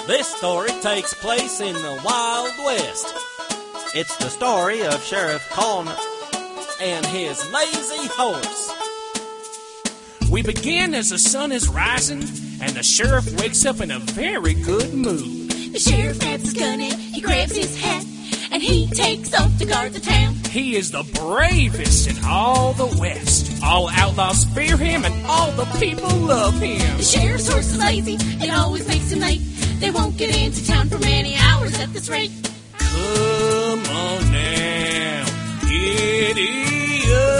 This story takes place in the Wild West. It's the story of Sheriff Colnett and his lazy horse. We begin as the sun is rising, and the sheriff wakes up in a very good mood. The sheriff grabs his gun and he grabs his hat, and he takes off to guard the town. He is the bravest in all the West. All outlaws fear him, and all the people love him. The sheriff's horse is lazy, it always makes him late. They won't get into town for many hours at this rate. Come on now, giddy up.